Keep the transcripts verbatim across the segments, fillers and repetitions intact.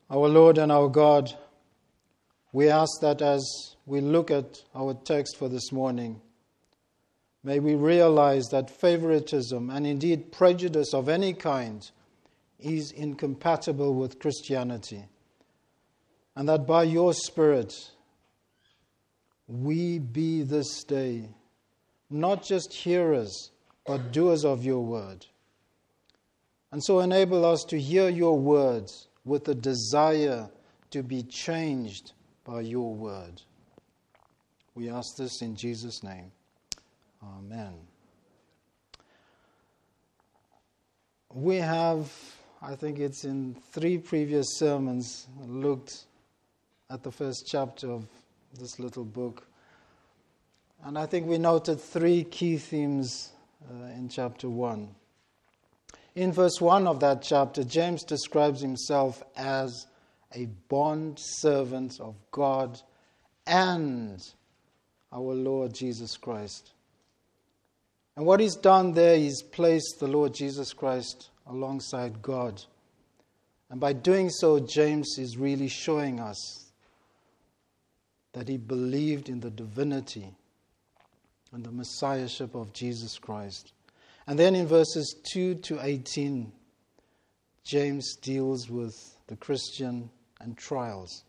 Our Lord and our God, we ask that as we look at our text for this morning, may we realize that favoritism and indeed prejudice of any kind is incompatible with Christianity, and that by your Spirit we be this day not just hearers but doers of your word. And so enable us to hear your words with a desire to be changed by your word. We ask this in Jesus' name. Amen. We have, I think it's in three previous sermons, looked at the first chapter of this little book. And I think we noted three key themes uh, in chapter one. In verse one of that chapter, James describes himself as a bond servant of God and our Lord Jesus Christ. And what he's done there, he's placed the Lord Jesus Christ alongside God. And by doing so, James is really showing us that he believed in the divinity and the messiahship of Jesus Christ. And then in verses two to eighteen, James deals with the Christian and trials.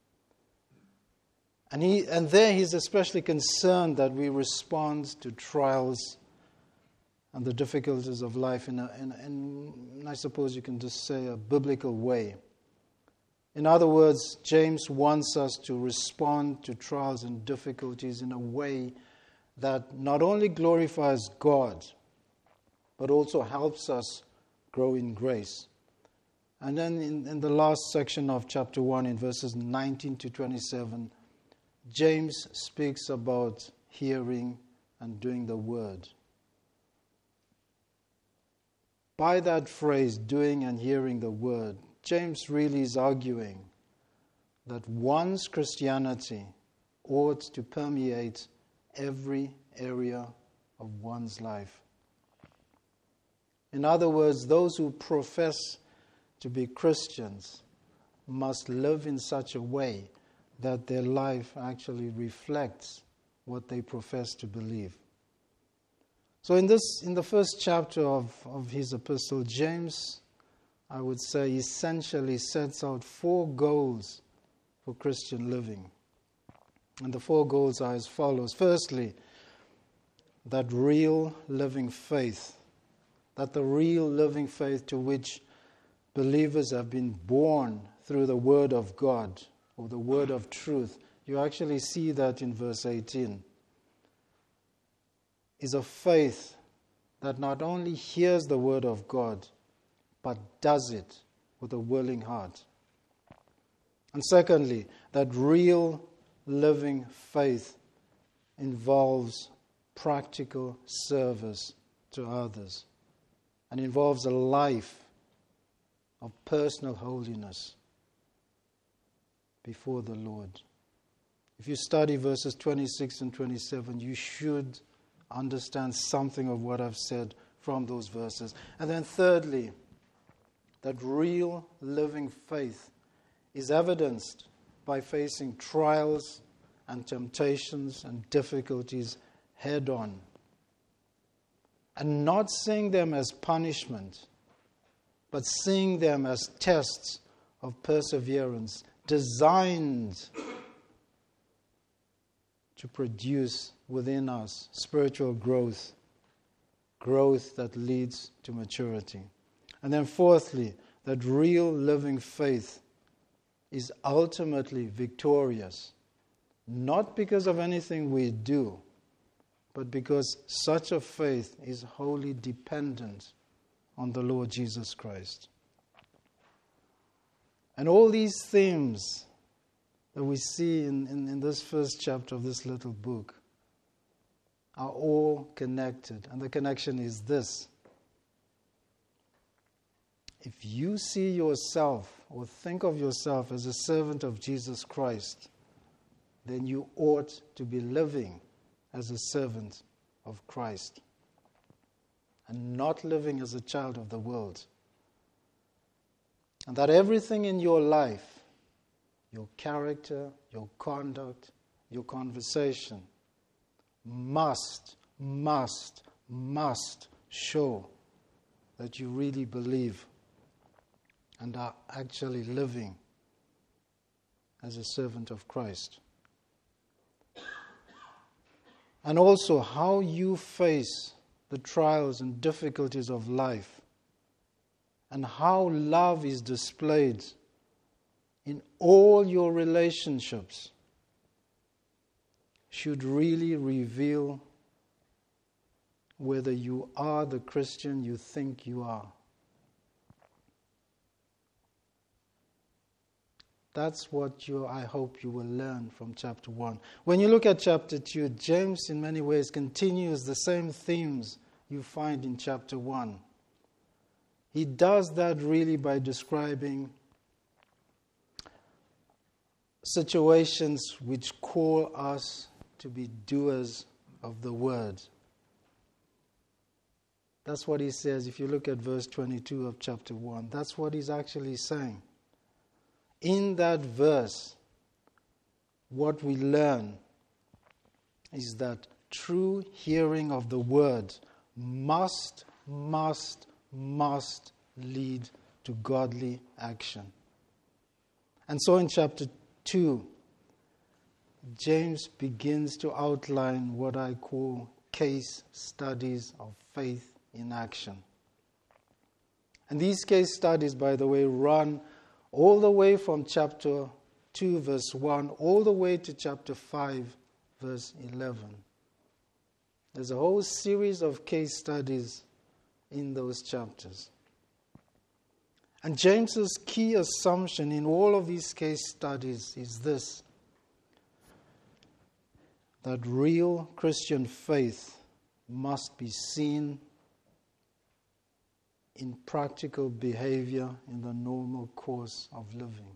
And he and there he's especially concerned that we respond to trials and the difficulties of life in, a, in, in, I suppose you can just say, a biblical way. In other words, James wants us to respond to trials and difficulties in a way that not only glorifies God, but also helps us grow in grace. And then in, in the last section of chapter one, in verses nineteen to twenty-seven, James speaks about hearing and doing the word. By that phrase, doing and hearing the word, James really is arguing that one's Christianity ought to permeate every area of one's life. In other words, those who profess to be Christians must live in such a way that their life actually reflects what they profess to believe. So in this, in the first chapter of, of his epistle, James, I would say, essentially sets out four goals for Christian living. And the four goals are as follows. Firstly, that real living faith, that the real living faith to which believers have been born through the Word of God, or the Word of truth. You actually see that in verse eighteen. Is a faith that not only hears the Word of God, but does it with a willing heart. And secondly, that real living faith involves practical service to others and involves a life of personal holiness before the Lord. If you study verses twenty-six and twenty-seven, you should understand something of what I've said from those verses. And then thirdly, that real living faith is evidenced by facing trials and temptations and difficulties head on, and not seeing them as punishment, but seeing them as tests of perseverance designed to produce within us spiritual growth, growth that leads to maturity. And then fourthly, that real living faith is ultimately victorious, not because of anything we do, but because such a faith is wholly dependent on the Lord Jesus Christ. And all these themes that we see in, in, in this first chapter of this little book are all connected. And the connection is this. If you see yourself or think of yourself as a servant of Jesus Christ, then you ought to be living as a servant of Christ and not living as a child of the world. And that everything in your life your character, your conduct, your conversation must, must, must show that you really believe and are actually living as a servant of Christ. And also how you face the trials and difficulties of life, and how love is displayed in all your relationships should really reveal whether you are the Christian you think you are. That's what you, I hope you will learn from chapter one. When you look at chapter two, James in many ways continues the same themes you find in chapter one. He does that really by describing situations which call us to be doers of the word. That's what he says. If you look at verse twenty-two of chapter one, that's what he's actually saying. In that verse, what we learn is that true hearing of the word must, must, must lead to godly action. And so in chapter two, James begins to outline what I call case studies of faith in action. And these case studies, by the way, run all the way from chapter two, verse one, all the way to chapter five, verse eleven. There's a whole series of case studies in those chapters. And James's key assumption in all of these case studies is this: that real Christian faith must be seen in practical behavior in the normal course of living.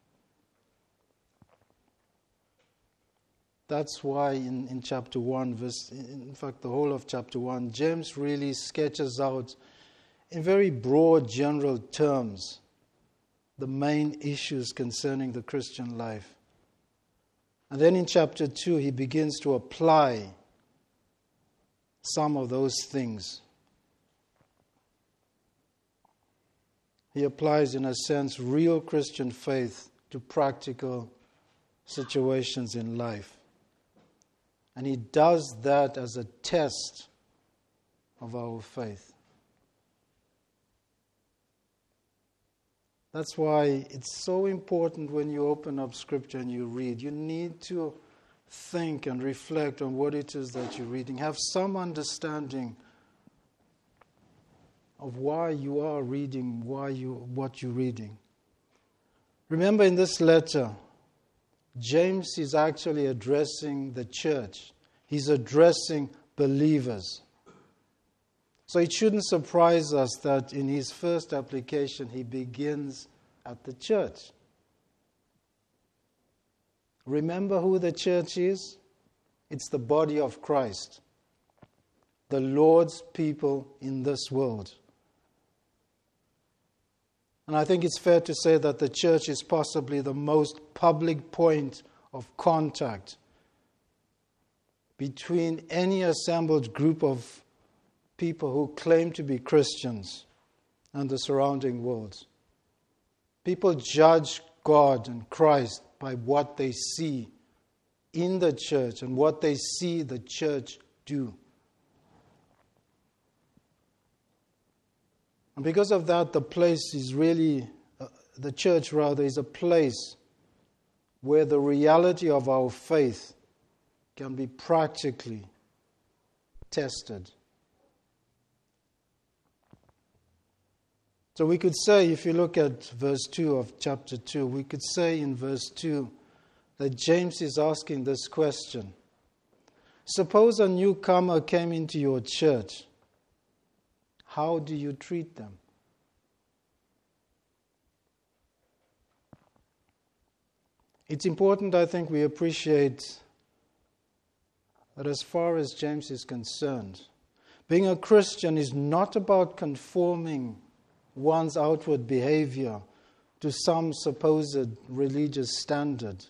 That's why in, in chapter one, verse, in fact the whole of chapter one, James really sketches out in very broad general terms the main issues concerning the Christian life. And then in chapter two, he begins to apply some of those things. He applies, in a sense, real Christian faith to practical situations in life. And he does that as a test of our faith. That's why it's so important when you open up Scripture and you read. You need to think and reflect on what it is that you're reading. Have some understanding of why you are reading, why you what you're reading. Remember, in this letter, James is actually addressing the church. He's addressing believers. So it shouldn't surprise us that in his first application he begins at the church. Remember who the church is? It's the body of Christ, the Lord's people in this world. And I think it's fair to say that the church is possibly the most public point of contact between any assembled group of people who claim to be Christians and the surrounding world. People judge God and Christ by what they see in the church and what they see the church do. And because of that, the place is really, uh, the church rather, is a place where the reality of our faith can be practically tested. So we could say, if you look at verse two of chapter two, we could say in verse two that James is asking this question. Suppose a newcomer came into your church. How do you treat them? It's important, I think, we appreciate that as far as James is concerned, being a Christian is not about conforming one's outward behavior to some supposed religious standard.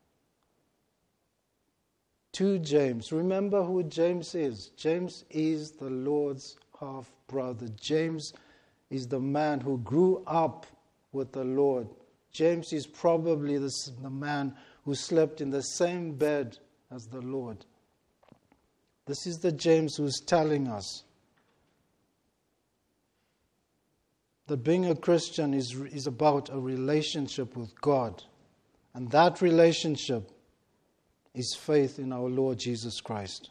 To James, remember who James is. James is the Lord's half-brother. James is the man who grew up with the Lord. James is probably the, the man who slept in the same bed as the Lord. This is the James who's telling us that being a Christian is, is about a relationship with God. And that relationship is faith in our Lord Jesus Christ.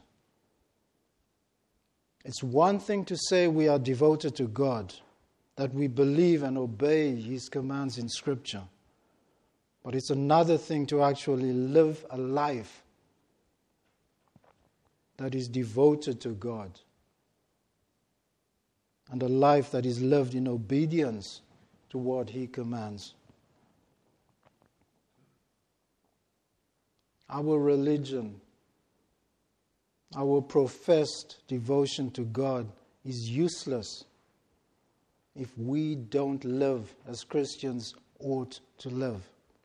It's one thing to say we are devoted to God, that we believe and obey His commands in Scripture. But it's another thing to actually live a life that is devoted to God, and a life that is lived in obedience to what He commands. Our religion, our professed devotion to God is useless if we don't live as Christians ought to live.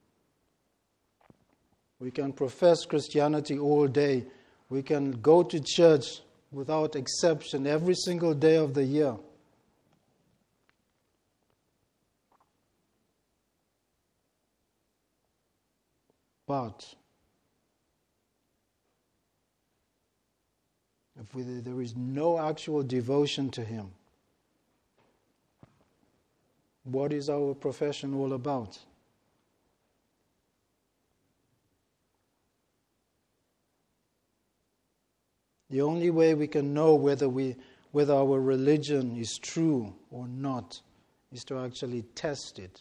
We can profess Christianity all day. We can go to church without exception every single day of the year. But if we, there is no actual devotion to Him, what is our profession all about? The only way we can know whether we whether our religion is true or not is to actually test it.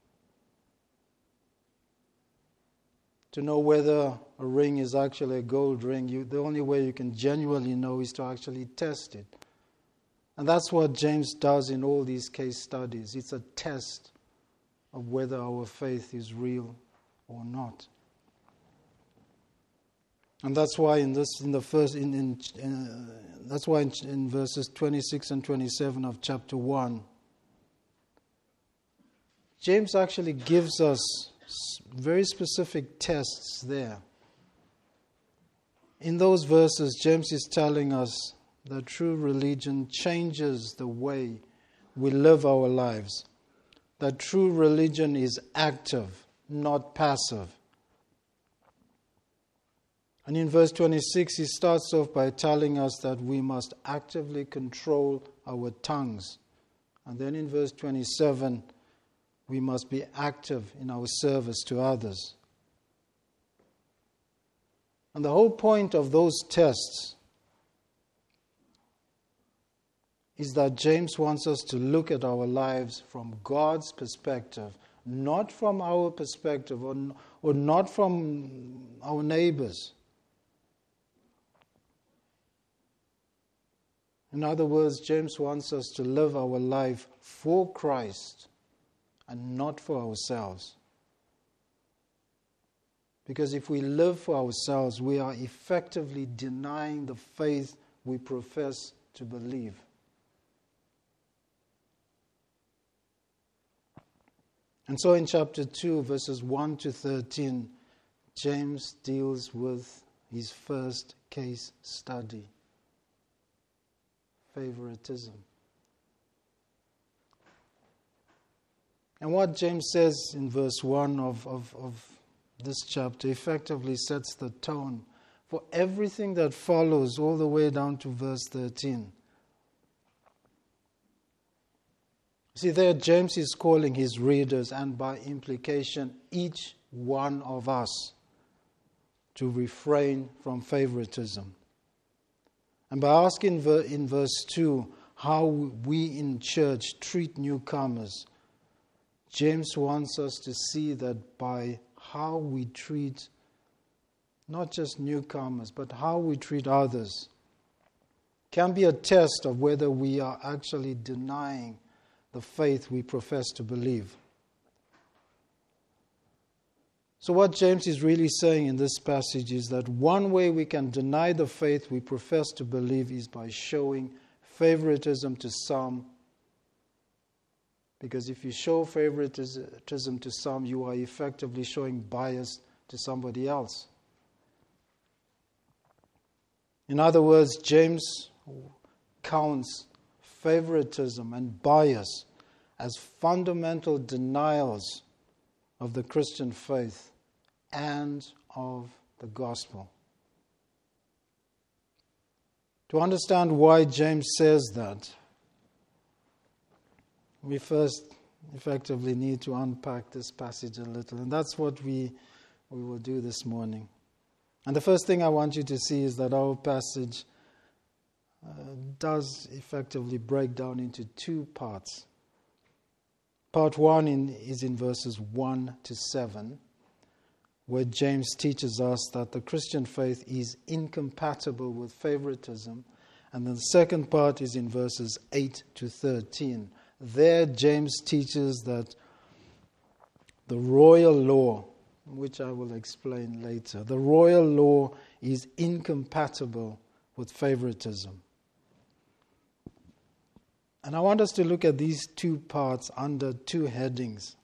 To know whether a ring is actually a gold ring, you, the only way you can genuinely know is to actually test it. And that's what James does in all these case studies. It's a test of whether our faith is real or not. And that's why in this, in the first, in, in uh, that's why in, in verses twenty-six and twenty-seven of chapter one, James actually gives us very specific tests there. In those verses, James is telling us that true religion changes the way we live our lives. That true religion is active, not passive. And in verse twenty-six, he starts off by telling us that we must actively control our tongues. And then in verse twenty-seven, we must be active in our service to others. And the whole point of those tests is that James wants us to look at our lives from God's perspective, not from our perspective or, or not from our neighbors. In other words, James wants us to live our life for Christ and not for ourselves. Because if we live for ourselves, we are effectively denying the faith we profess to believe. And so in chapter two, verses one to thirteen, James deals with his first case study: favoritism. And what James says in verse one of, of, of this chapter effectively sets the tone for everything that follows all the way down to verse thirteen. See, there James is calling his readers, and by implication each one of us, to refrain from favoritism. And by asking in verse two how we in church treat newcomers, James wants us to see that by how we treat not just newcomers, but how we treat others can be a test of whether we are actually denying the faith we profess to believe. So what James is really saying in this passage is that one way we can deny the faith we profess to believe is by showing favoritism to some Because if you show favoritism to some, you are effectively showing bias to somebody else. In other words, James counts favoritism and bias as fundamental denials of the Christian faith and of the gospel. To understand why James says that, we first effectively need to unpack this passage a little, and that's what we, we will do this morning. And the first thing I want you to see is that our passage uh, does effectively break down into two parts. Part one in, is in verses one to seven, where James teaches us that the Christian faith is incompatible with favoritism. And then the second part is in verses eight to thirteen. There, James teaches that the royal law, which I will explain later, the royal law is incompatible with favoritism. And I want us to look at these two parts under two headings.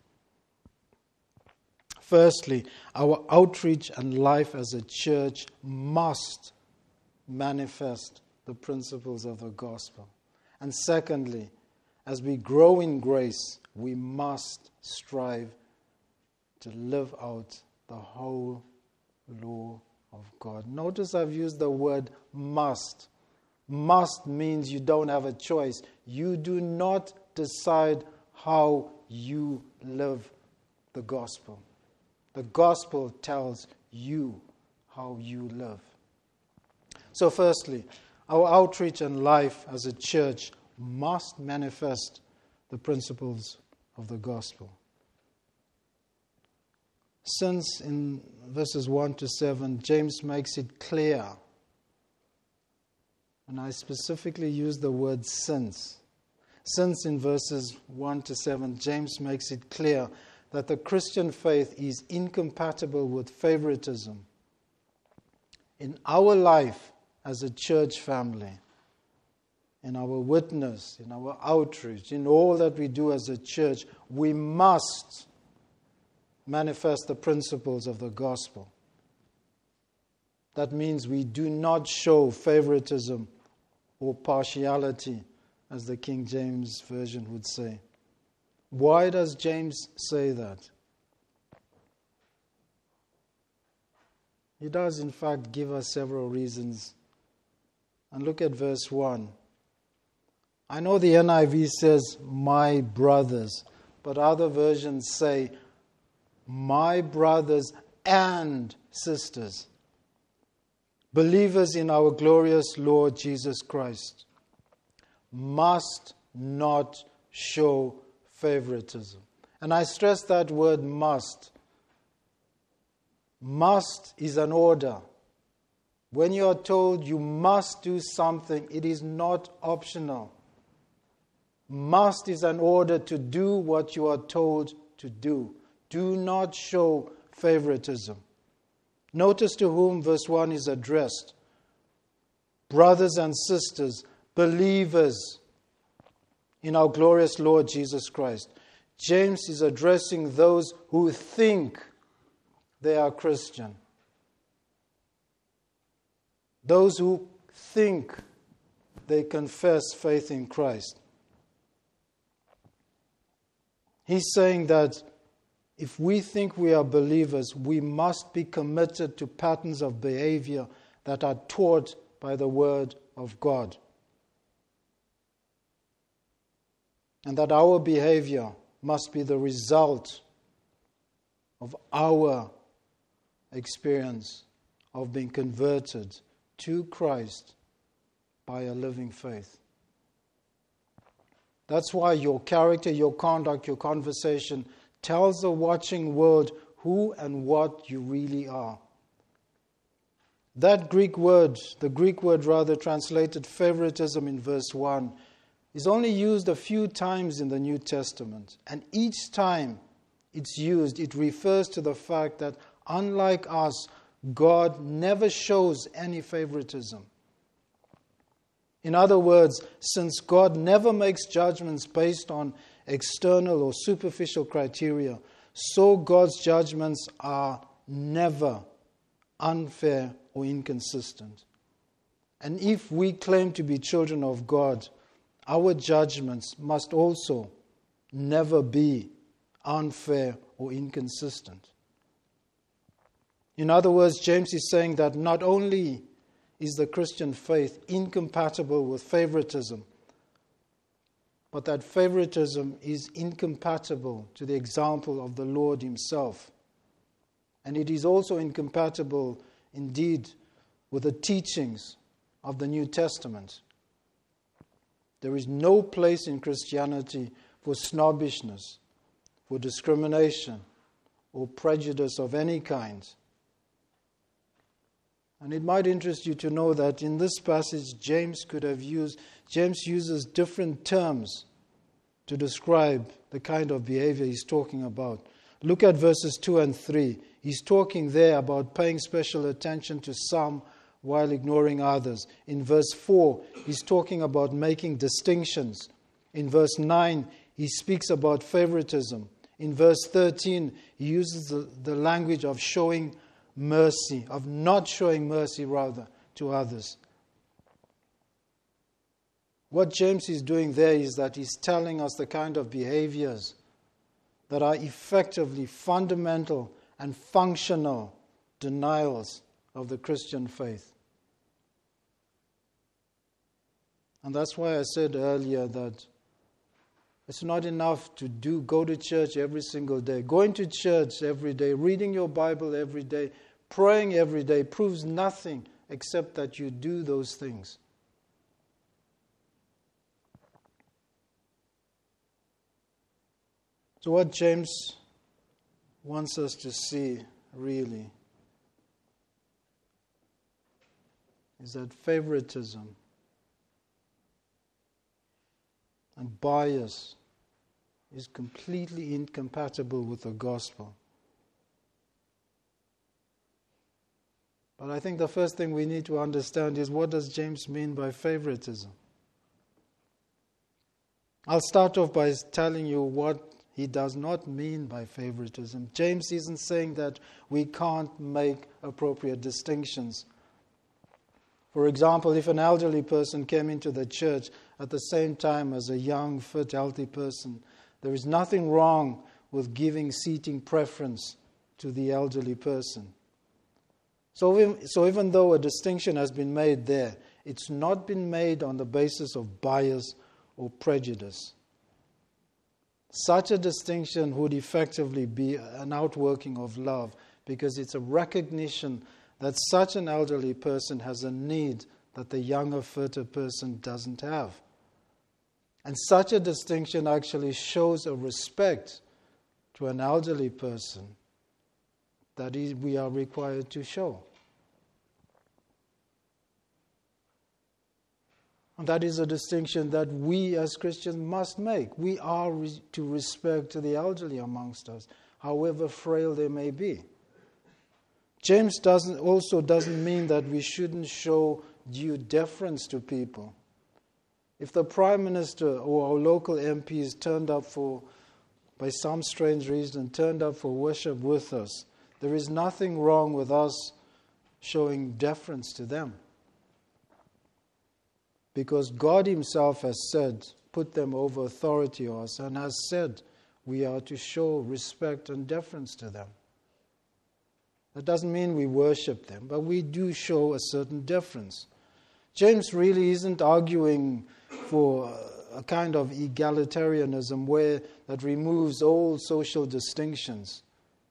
Firstly, our outreach and life as a church must manifest the principles of the gospel. And secondly, as we grow in grace, we must strive to live out the whole law of God. Notice I've used the word must. Must means you don't have a choice. You do not decide how you live the gospel. The gospel tells you how you live. So firstly, our outreach and life as a church must manifest the principles of the gospel. Since in verses one to seven, James makes it clear, and I specifically use the word since. Since in verses one to seven, James makes it clear that the Christian faith is incompatible with favoritism. In our life as a church family, in our witness, in our outreach, in all that we do as a church, we must manifest the principles of the gospel. That means we do not show favoritism or partiality, as the King James Version would say. Why does James say that? He does, in fact, give us several reasons. And look at verse one. I know the N I V says, my brothers, but other versions say, my brothers and sisters, believers in our glorious Lord Jesus Christ, must not show favoritism. And I stress that word must. Must is an order. When you are told you must do something, it is not optional. Must is an order to do what you are told to do. Do not show favoritism. Notice to whom verse one is addressed. Brothers and sisters, believers in our glorious Lord Jesus Christ. James is addressing those who think they are Christian. Those who think they confess faith in Christ. He's saying that if we think we are believers, we must be committed to patterns of behavior that are taught by the Word of God. And that our behavior must be the result of our experience of being converted to Christ by a living faith. That's why your character, your conduct, your conversation tells the watching world who and what you really are. That Greek word, the Greek word rather translated favoritism in verse one, is only used a few times in the New Testament. And each time it's used, it refers to the fact that unlike us, God never shows any favoritism. In other words, since God never makes judgments based on external or superficial criteria, so God's judgments are never unfair or inconsistent. And if we claim to be children of God, our judgments must also never be unfair or inconsistent. In other words, James is saying that not only is the Christian faith incompatible with favoritism, but that favoritism is incompatible to the example of the Lord Himself. And it is also incompatible, indeed, with the teachings of the New Testament. There is no place in Christianity for snobbishness, for discrimination, or prejudice of any kind. And it might interest you to know that in this passage, James could have used, James uses different terms to describe the kind of behavior he's talking about. Look at verses two and three. He's talking there about paying special attention to some while ignoring others. In verse four, he's talking about making distinctions. In verse nine, he speaks about favoritism. In verse thirteen, he uses the, the language of showing mercy, of not showing mercy rather to others. What James is doing there is that he's telling us the kind of behaviors that are effectively fundamental and functional denials of the Christian faith. And that's why I said earlier that it's not enough to do go to church every single day. Going to church every day, reading your Bible every day, praying every day proves nothing except that you do those things. So what James wants us to see really is that favoritism and bias is completely incompatible with the gospel. But I think the first thing we need to understand is, what does James mean by favoritism? I'll start off by telling you what he does not mean by favoritism. James isn't saying that we can't make appropriate distinctions. For example, if an elderly person came into the church at the same time as a young, fit, healthy person, there is nothing wrong with giving seating preference to the elderly person. So, so even though a distinction has been made there, it's not been made on the basis of bias or prejudice. Such a distinction would effectively be an outworking of love, because it's a recognition that such an elderly person has a need that the younger, fitter person doesn't have. And such a distinction actually shows a respect to an elderly person that we are required to show. And that is a distinction that we as Christians must make. We are re- to respect the elderly amongst us, however frail they may be. James doesn't also doesn't mean that we shouldn't show due deference to people. If the Prime Minister or our local M Ps turned up for, by some strange reason, turned up for worship with us, there is nothing wrong with us showing deference to them. Because God Himself has said, put them over authority of us, and has said we are to show respect and deference to them. That doesn't mean we worship them, but we do show a certain deference. James really isn't arguing for a kind of egalitarianism where that removes all social distinctions,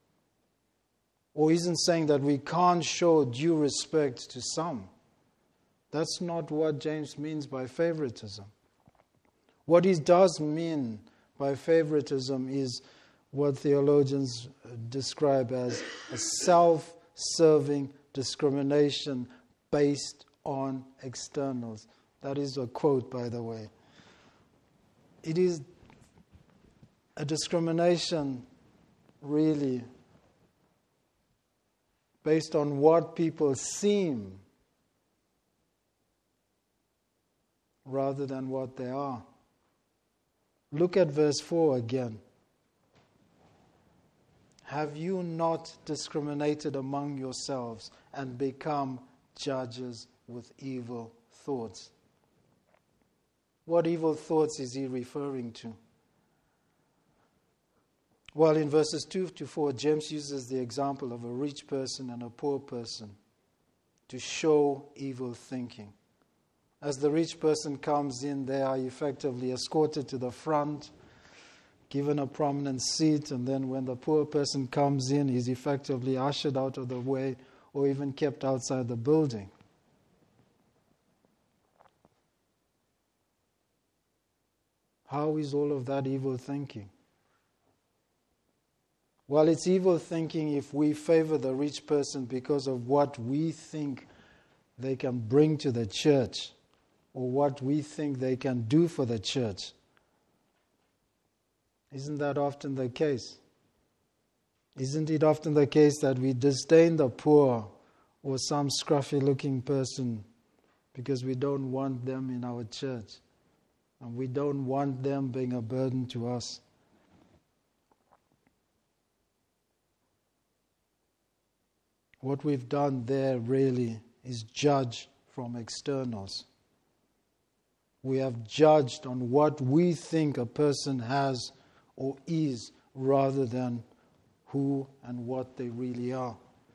or isn't saying that we can't show due respect to some. That's not what James means by favoritism. What he does mean by favoritism is what theologians describe as a self-serving discrimination based on externals. That is a quote, by the way. It is a discrimination, really, based on what people seem rather than what they are. Look at verse four again. Have you not discriminated among yourselves and become judges with evil thoughts? What evil thoughts is he referring to? Well, in verses two to four, James uses the example of a rich person and a poor person to show evil thinking. As the rich person comes in, they are effectively escorted to the front, given a prominent seat, and then when the poor person comes in, he's effectively ushered out of the way or even kept outside the building. How is all of that evil thinking? Well, it's evil thinking if we favor the rich person because of what we think they can bring to the church or what we think they can do for the church. Isn't that often the case? Isn't it often the case that we disdain the poor or some scruffy-looking person because we don't want them in our church and we don't want them being a burden to us? What we've done there really is judge from externals. We have judged on what we think a person has or is rather than who and what they really are.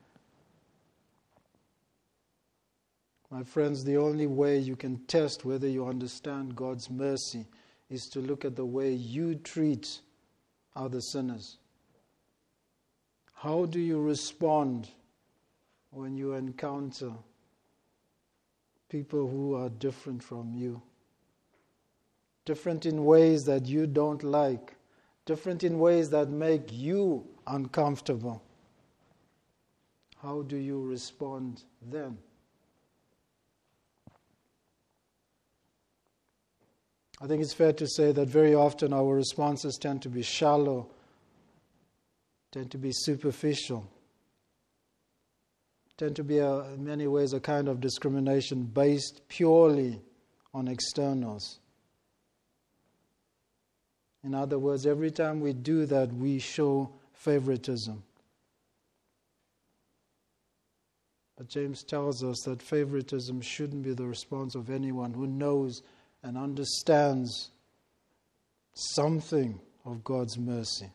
My friends, the only way you can test whether you understand God's mercy is to look at the way you treat other sinners. How do you respond when you encounter people who are different from you? Different in ways that you don't like. Different in ways that make you uncomfortable. How do you respond then? I think it's fair to say that very often our responses tend to be shallow, tend to be superficial, tend to be a, in many ways a kind of discrimination based purely on externals. In other words, every time we do that, we show favoritism. But James tells us that favoritism shouldn't be the response of anyone who knows and understands something of God's mercy.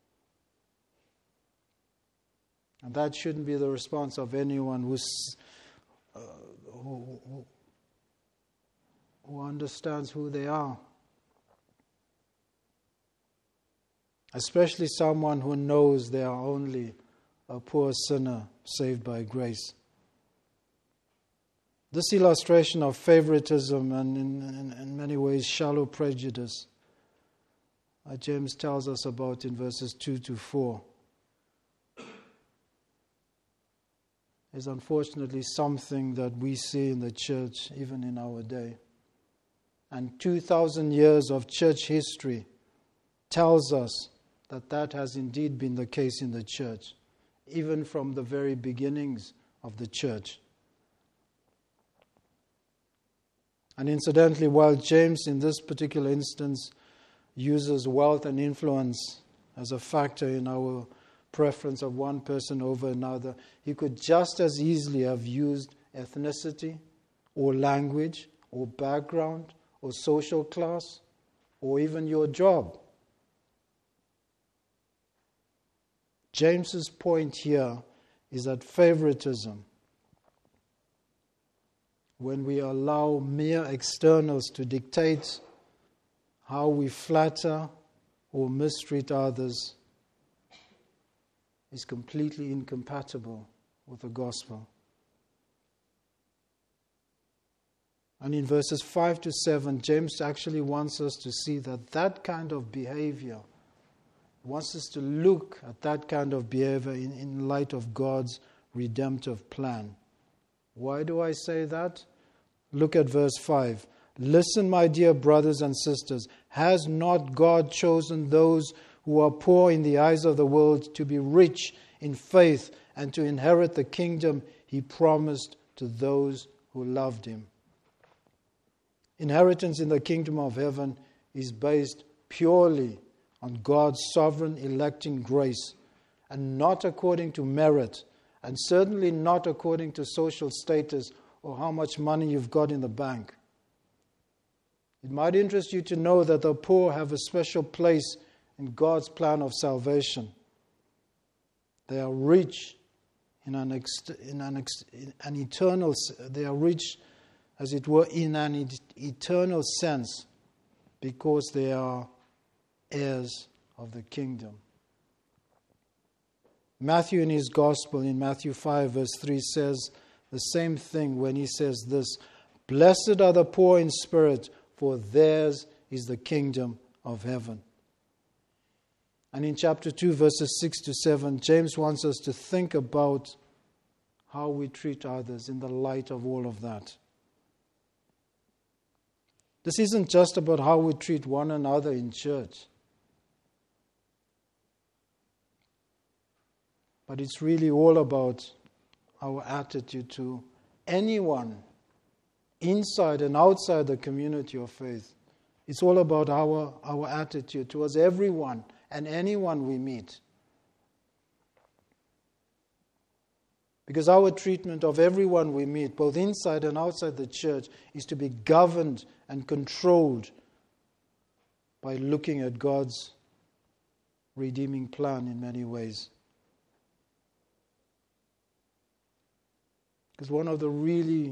And that shouldn't be the response of anyone who's, uh, who, who, who understands who they are. Especially someone who knows they are only a poor sinner saved by grace. This illustration of favoritism and in, in, in many ways shallow prejudice, uh, James tells us about in verses two to four, is unfortunately something that we see in the church even in our day. And two thousand years of church history tells us that that has indeed been the case in the church, even from the very beginnings of the church. And incidentally, while James in this particular instance uses wealth and influence as a factor in our preference of one person over another, he could just as easily have used ethnicity or language or background or social class or even your job. James's point here is that favoritism, when we allow mere externals to dictate how we flatter or mistreat others, is completely incompatible with the gospel. And in verses five to seven, James actually wants us to see that that kind of behavior, wants us to look at that kind of behavior in, in light of God's redemptive plan. Why do I say that? Look at verse five. Listen, my dear brothers and sisters, has not God chosen those who are poor in the eyes of the world to be rich in faith and to inherit the kingdom he promised to those who loved him? Inheritance in the kingdom of heaven is based purely on God's sovereign electing grace, and not according to merit, and certainly not according to social status or how much money you've got in the bank. It might interest you to know that the poor have a special place in God's plan of salvation. They are rich in an, ex- in an, ex- in an eternal, they are rich, as it were, in an et- eternal sense, because they are heirs of the kingdom. Matthew in his Gospel, in Matthew five verse three, says the same thing when he says this: "Blessed are the poor in spirit, for theirs is the kingdom of heaven." And in chapter two, verses six to seven, James wants us to think about how we treat others in the light of all of that. This isn't just about how we treat one another in church, but it's really all about our attitude to anyone inside and outside the community of faith. It's all about our, our attitude towards everyone and anyone we meet. Because our treatment of everyone we meet, both inside and outside the church, is to be governed and controlled by looking at God's redeeming plan in many ways. Because one of the really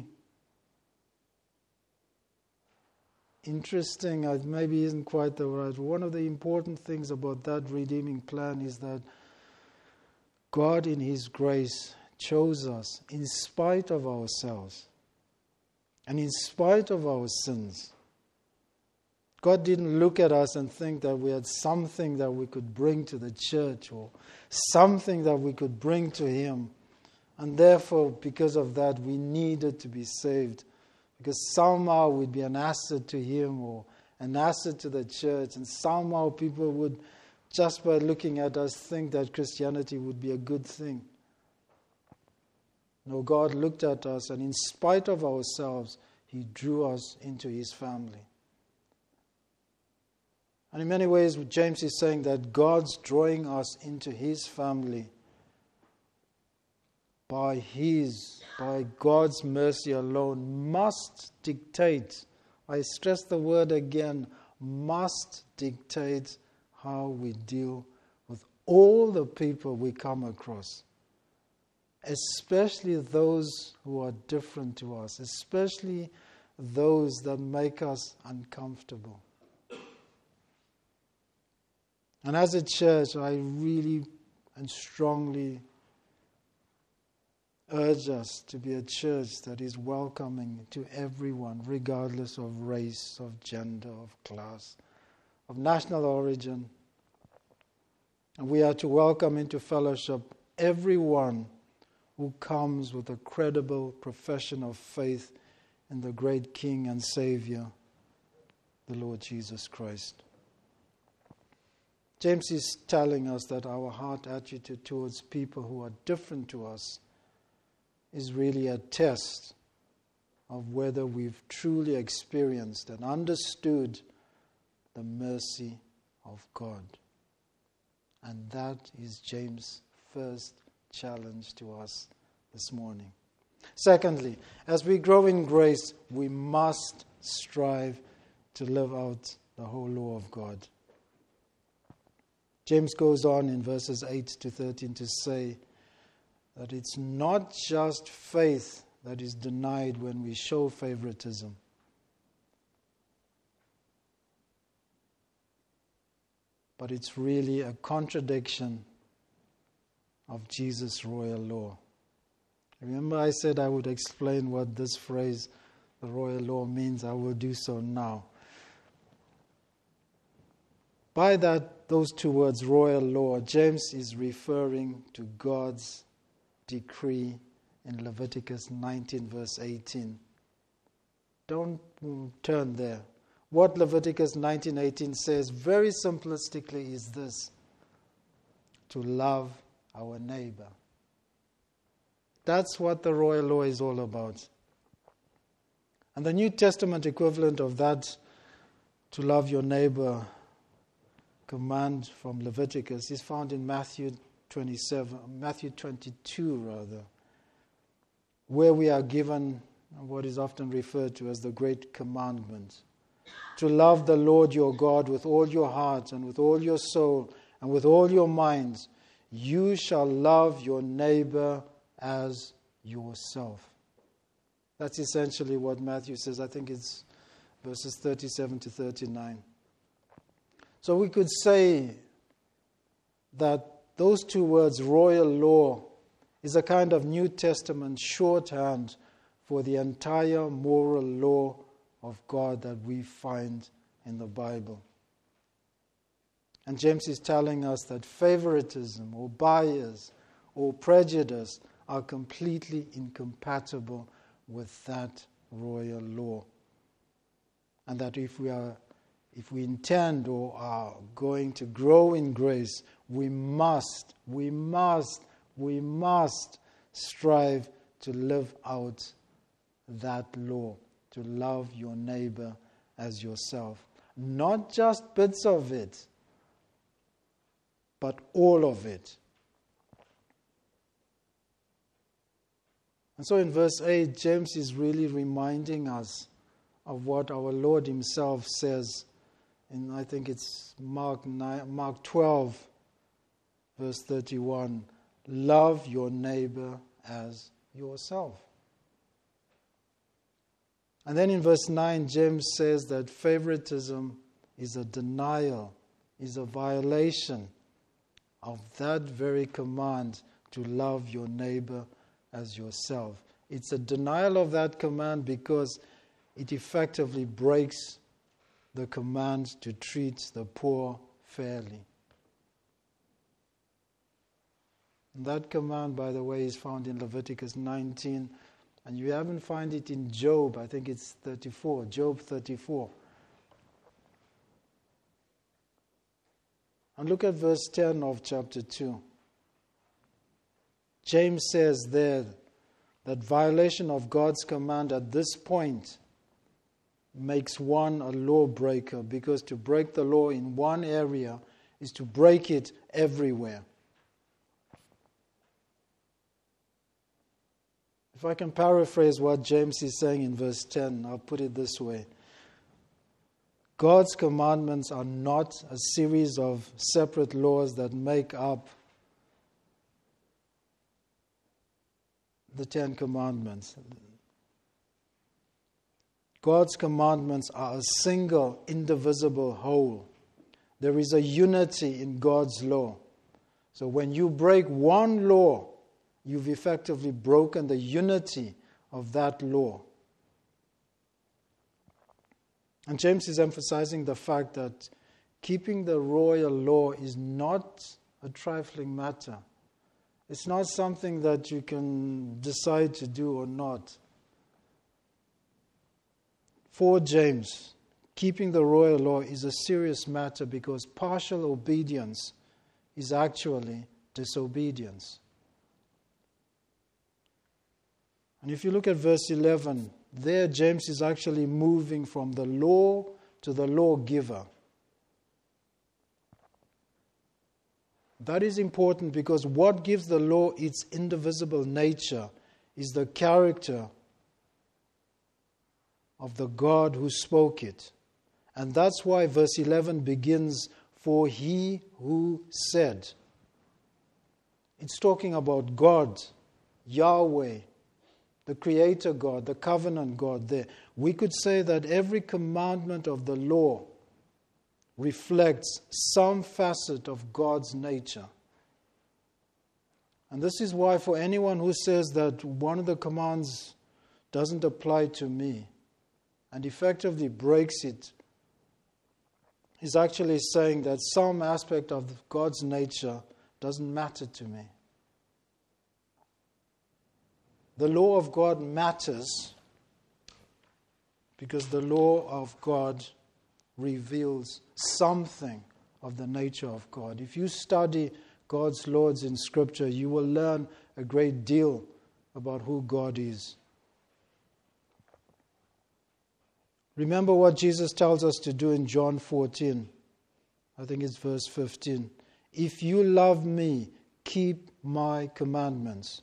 interesting, maybe isn't quite the right, one of the important things about that redeeming plan is that God in His grace chose us in spite of ourselves and in spite of our sins. God didn't look at us and think that we had something that we could bring to the church or something that we could bring to Him. And therefore, because of that, we needed to be saved. Because somehow we'd be an asset to Him or an asset to the church. And somehow people would, just by looking at us, think that Christianity would be a good thing. No, God looked at us, and in spite of ourselves, He drew us into His family. And in many ways, James is saying that God's drawing us into His family by His, by God's mercy alone, must dictate, I stress the word again, must dictate how we deal with all the people we come across. Especially those who are different to us, especially those that make us uncomfortable. And as a church, I really and strongly urge us to be a church that is welcoming to everyone, regardless of race, of gender, of class, of national origin. And we are to welcome into fellowship everyone who comes with a credible profession of faith in the great King and Savior, the Lord Jesus Christ. James is telling us that our heart attitude towards people who are different to us is really a test of whether we've truly experienced and understood the mercy of God. And that is James' first challenge to us this morning. Secondly, as we grow in grace, we must strive to live out the whole law of God. James goes on in verses eight to thirteen to say that it's not just faith that is denied when we show favoritism. But it's really a contradiction of Jesus' royal law. Remember I said I would explain what this phrase, the royal law, means. I will do so now. By that, those two words, royal law, James is referring to God's decree in Leviticus nineteen verse eighteen. Don't turn there. What Leviticus nineteen eighteen says very simplistically is this: to love our neighbor. That's what the royal law is all about. And the New Testament equivalent of that, to love your neighbor, command from Leviticus is found in Matthew twenty-seven, Matthew twenty-two rather, where we are given what is often referred to as the Great Commandment. To love the Lord your God with all your heart and with all your soul and with all your mind. You shall love your neighbor as yourself. That's essentially what Matthew says. I think it's verses thirty-seven to thirty-nine. So we could say that those two words, royal law, is a kind of New Testament shorthand for the entire moral law of God that we find in the Bible. And James is telling us that favoritism or bias or prejudice are completely incompatible with that royal law. And that if we are, if we intend or are going to grow in grace, we must, we must, we must strive to live out that law, to love your neighbor as yourself. Not just bits of it, but all of it. And so in verse eight, James is really reminding us of what our Lord himself says in, I think it's Mark nine, Mark twelve, verse thirty-one. Love your neighbor as yourself. And then in verse nine, James says that favoritism is a denial, is a violation of that very command to love your neighbor as yourself. It's a denial of that command because it effectively breaks the command to treat the poor fairly. And that command, by the way, is found in Leviticus nineteen, and you haven't find it in Job. I think it's thirty-four, Job thirty-four. And look at verse ten of chapter two. James says there that violation of God's command at this point makes one a lawbreaker, because to break the law in one area is to break it everywhere. If I can paraphrase what James is saying in verse ten, I'll put it this way. God's commandments are not a series of separate laws that make up the Ten Commandments. God's commandments are a single, indivisible whole. There is a unity in God's law. So when you break one law, you've effectively broken the unity of that law. And James is emphasizing the fact that keeping the royal law is not a trifling matter. It's not something that you can decide to do or not. For James, keeping the royal law is a serious matter because partial obedience is actually disobedience. And if you look at verse eleven, there James is actually moving from the law to the lawgiver. That is important because what gives the law its indivisible nature is the character of the God who spoke it. And that's why verse eleven begins, for he who said. It's talking about God, Yahweh, the Creator God, the covenant God there. We could say that every commandment of the law reflects some facet of God's nature. And this is why for anyone who says that one of the commands doesn't apply to me and effectively breaks it, is actually saying that some aspect of God's nature doesn't matter to me. The law of God matters because the law of God reveals something of the nature of God. If you study God's laws in Scripture, you will learn a great deal about who God is. Remember what Jesus tells us to do in John fourteen. I think it's verse fifteen. If you love me, keep my commandments.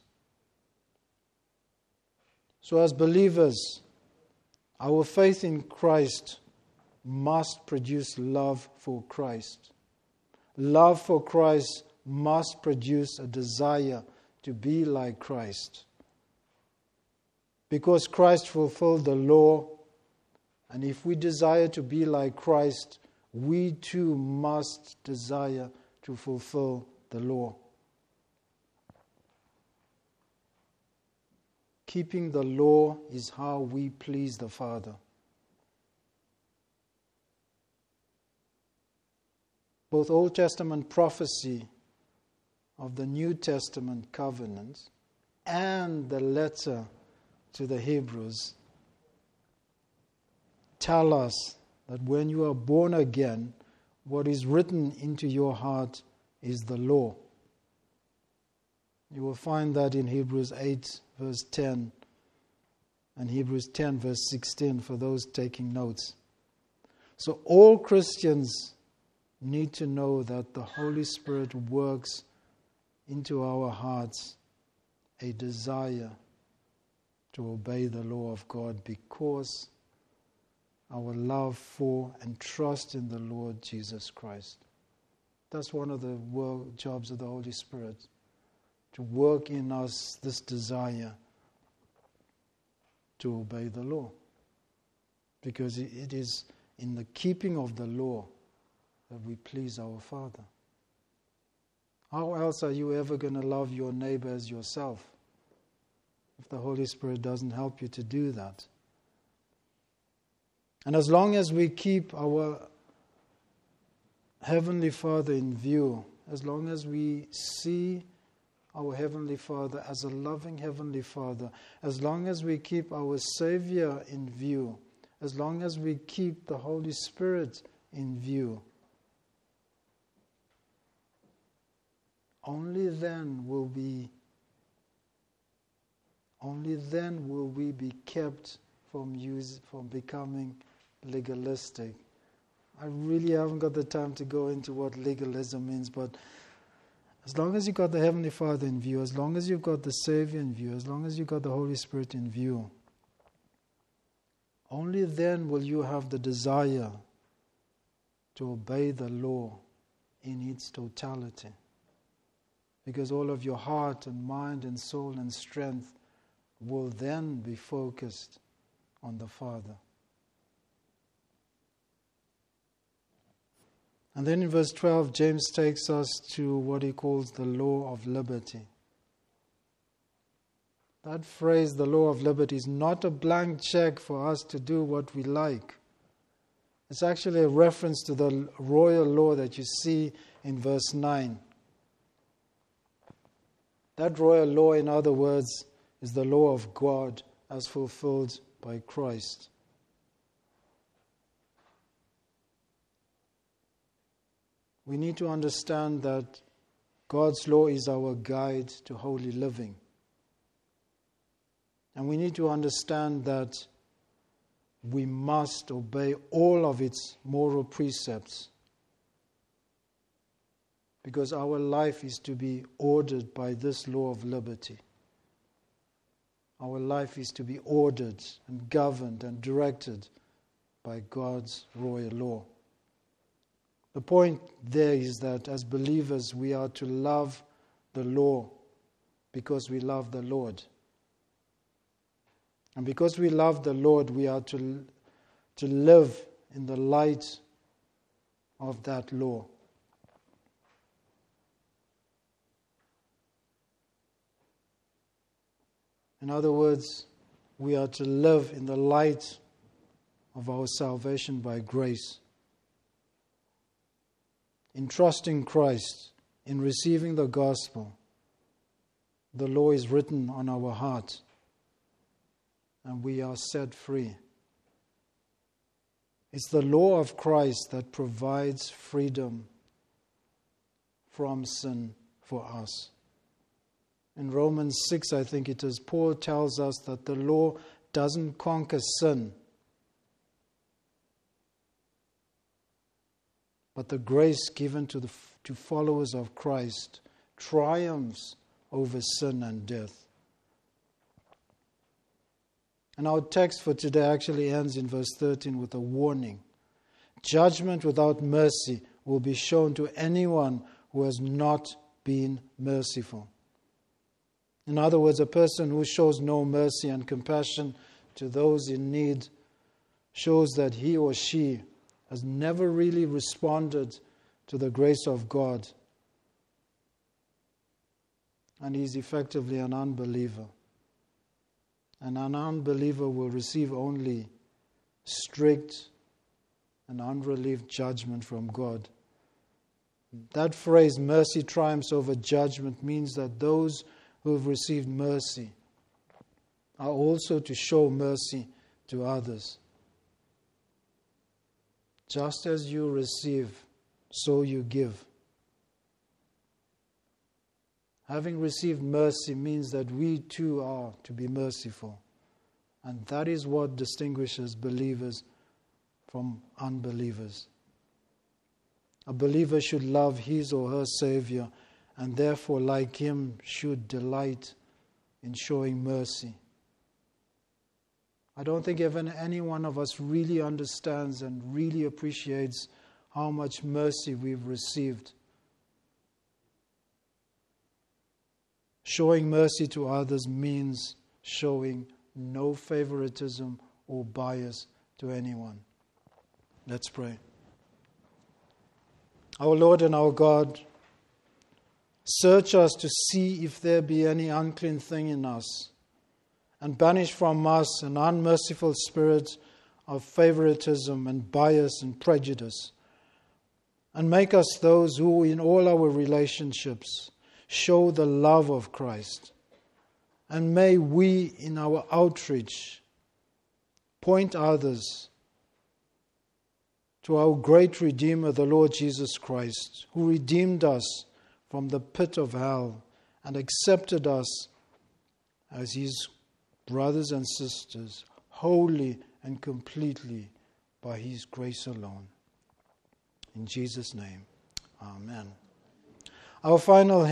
So as believers, our faith in Christ must produce love for Christ. Love for Christ must produce a desire to be like Christ. Because Christ fulfilled the law, and if we desire to be like Christ, we too must desire to fulfill the law. Keeping the law is how we please the Father. Both Old Testament prophecy of the New Testament covenant and the letter to the Hebrews tell us that when you are born again, what is written into your heart is the law. You will find that in Hebrews eight verse ten and Hebrews ten verse sixteen for those taking notes. So all Christians need to know that the Holy Spirit works into our hearts a desire to obey the law of God because our love for and trust in the Lord Jesus Christ. That's one of the work, jobs of the Holy Spirit, to work in us this desire to obey the law. Because it is in the keeping of the law that we please our Father. How else are you ever going to love your neighbor as yourself if the Holy Spirit doesn't help you to do that? And as long as we keep our Heavenly Father in view, as long as we see our Heavenly Father as a loving Heavenly Father, as long as we keep our Savior in view, as long as we keep the Holy Spirit in view, only then will we only then will we be kept from use from becoming legalistic. I really haven't got the time to go into what legalism means, but as long as you've got the Heavenly Father in view, as long as you've got the Savior in view, as long as you've got the Holy Spirit in view, only then will you have the desire to obey the law in its totality. Because all of your heart and mind and soul and strength will then be focused on the Father. And then in verse twelve, James takes us to what he calls the law of liberty. That phrase, the law of liberty, is not a blank check for us to do what we like. It's actually a reference to the royal law that you see in verse nine. That royal law, in other words, is the law of God as fulfilled by Christ. We need to understand that God's law is our guide to holy living. And we need to understand that we must obey all of its moral precepts, because our life is to be ordered by this law of liberty. Our life is to be ordered and governed and directed by God's royal law. The point there is that as believers we are to love the law because we love the Lord. And because we love the Lord, we are to, to live in the light of that law. In other words, we are to live in the light of our salvation by grace. In trusting Christ, in receiving the gospel, the law is written on our heart, and we are set free. It's the law of Christ that provides freedom from sin for us. In Romans six, I think it is, Paul tells us that the law doesn't conquer sin. but the grace given to the to followers of Christ triumphs over sin and death. And our text for today actually ends in verse thirteen with a warning. Judgment without mercy will be shown to anyone who has not been merciful. In other words, a person who shows no mercy and compassion to those in need shows that he or she has never really responded to the grace of God, and he's effectively an unbeliever. And an unbeliever will receive only strict and unrelieved judgment from God. That phrase, mercy triumphs over judgment, means that those who have received mercy are also to show mercy to others. Just as you receive, so you give. Having received mercy means that we too are to be merciful. And that is what distinguishes believers from unbelievers. A believer should love his or her Savior, and therefore, like him, should delight in showing mercy. I don't think even any one of us really understands and really appreciates how much mercy we've received. Showing mercy to others means showing no favoritism or bias to anyone. Let's pray. Our Lord and our God, search us to see if there be any unclean thing in us, and banish from us an unmerciful spirit of favoritism and bias and prejudice, and make us those who in all our relationships show the love of Christ. And may we in our outreach point others to our great Redeemer, the Lord Jesus Christ, who redeemed us from the pit of hell and accepted us as his brothers and sisters, wholly and completely by his grace alone. In Jesus' name, amen. Our final